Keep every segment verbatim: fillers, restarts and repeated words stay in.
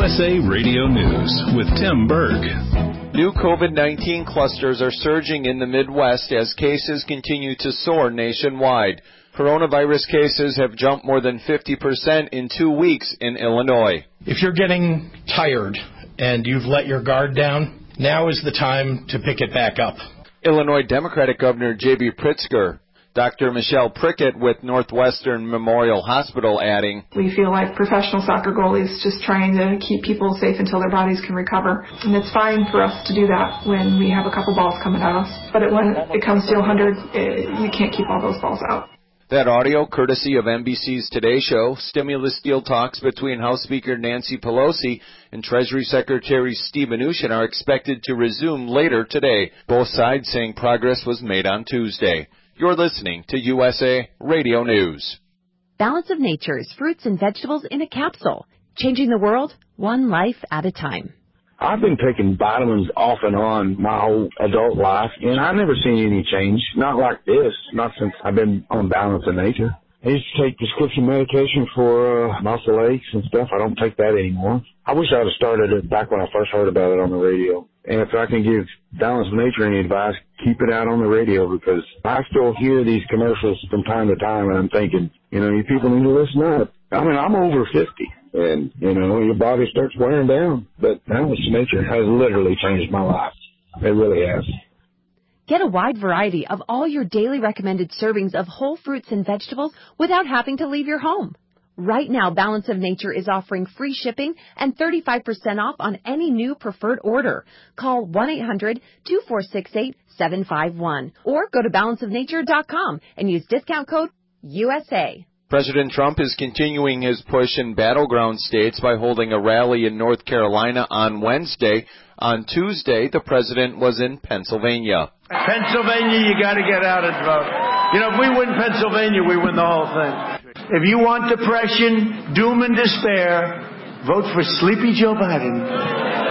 S A Radio News with Tim Berg. New COVID nineteen clusters are surging in the Midwest as cases continue to soar nationwide. Coronavirus cases have jumped more than fifty percent in two weeks in Illinois. If you're getting tired and you've let your guard down, now is the time to pick it back up. Illinois Democratic Governor J B Pritzker. Doctor Michelle Prickett with Northwestern Memorial Hospital adding, we feel like professional soccer goalies just trying to keep people safe until their bodies can recover. And it's fine for us to do that when we have a couple balls coming at us. But it, when it comes to one hundred, it, you can't keep all those balls out. That audio, courtesy of N B C's Today Show, stimulus deal talks between House Speaker Nancy Pelosi and Treasury Secretary Steve Mnuchin are expected to resume later today, both sides saying progress was made on Tuesday. You're listening to U S A Radio News. Balance of Nature's fruits and vegetables in a capsule, changing the world one life at a time. I've been taking vitamins off and on my whole adult life, and I've never seen any change. Not like this, not since I've been on Balance of Nature. I used to take prescription medication for uh, muscle aches and stuff. I don't take that anymore. I wish I'd have started it back when I first heard about it on the radio. And if I can give Balance of Nature any advice, keep it out on the radio, because I still hear these commercials from time to time, and I'm thinking, you know, you people need to listen up. I mean, I'm over fifty, and, you know, your body starts wearing down. But Balance of Nature has literally changed my life. It really has. Get a wide variety of all your daily recommended servings of whole fruits and vegetables without having to leave your home. Right now, Balance of Nature is offering free shipping and thirty-five percent off on any new preferred order. Call one eight hundred two four six eight seven five one or go to balance of nature dot com and use discount code U S A. President Trump is continuing his push in battleground states by holding a rally in North Carolina on Wednesday. On Tuesday, the president was in Pennsylvania. Pennsylvania, you got to get out and vote. You know, if we win Pennsylvania, we win the whole thing. If you want depression, doom, and despair, vote for Sleepy Joe Biden.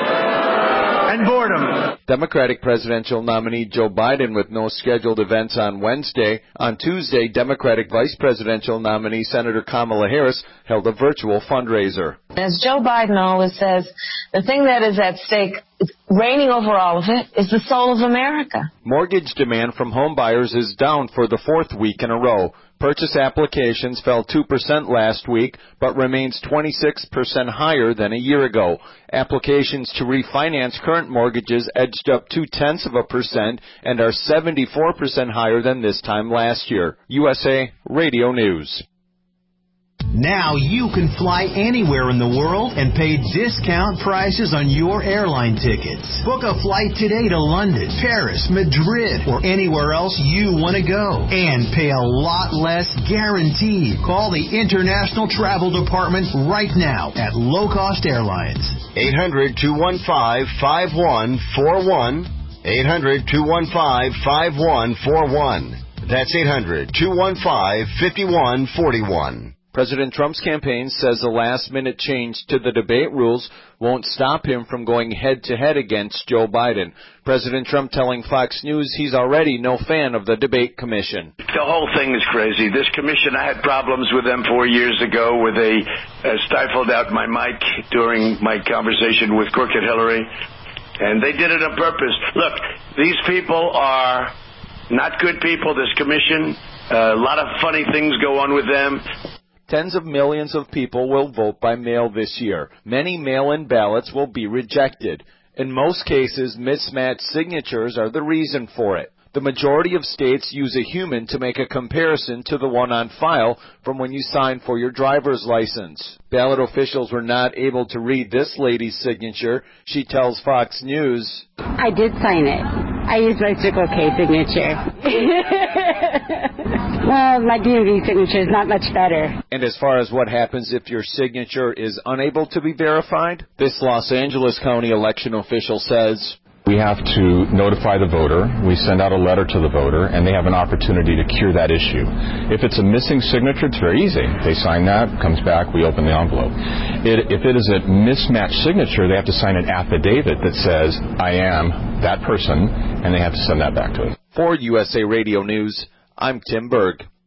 And boredom. Democratic presidential nominee Joe Biden with no scheduled events on Wednesday. On Tuesday, Democratic vice presidential nominee Senator Kamala Harris held a virtual fundraiser. As Joe Biden always says, the thing that is at stake, reigning over all of it, is the soul of America. Mortgage demand from home buyers is down for the fourth week in a row. Purchase applications fell two percent last week, but remains twenty-six percent higher than a year ago. Applications to refinance current mortgages edged up two-tenths of a percent and are seventy-four percent higher than this time last year. U S A Radio News. Now you can fly anywhere in the world and pay discount prices on your airline tickets. Book a flight today to London, Paris, Madrid, or anywhere else you want to go. And pay a lot less guaranteed. Call the International Travel Department right now at Low Cost Airlines. eight hundred two one five five one four one. eight hundred two one five five one four one. That's eight hundred two one five five one four one. President Trump's campaign says the last-minute change to the debate rules won't stop him from going head-to-head against Joe Biden. President Trump telling Fox News he's already no fan of the debate commission. The whole thing is crazy. This commission, I had problems with them four years ago where they uh, stifled out my mic during my conversation with Crooked Hillary, and they did it on purpose. Look, these people are not good people, this commission. Uh, a lot of funny things go on with them. Tens of millions of people will vote by mail this year. Many mail-in ballots will be rejected. In most cases, mismatched signatures are the reason for it. The majority of states use a human to make a comparison to the one on file from when you sign for your driver's license. Ballot officials were not able to read this lady's signature. She tells Fox News, I did sign it. I used my Circle K signature. Well, my D M V signature is not much better. And as far as what happens if your signature is unable to be verified, this Los Angeles County election official says, we have to notify the voter. We send out a letter to the voter, and they have an opportunity to cure that issue. If it's a missing signature, it's very easy. They sign that, comes back, we open the envelope. It, if it is a mismatched signature, they have to sign an affidavit that says, I am that person, and they have to send that back to us. For U S A Radio News, I'm Tim Berg.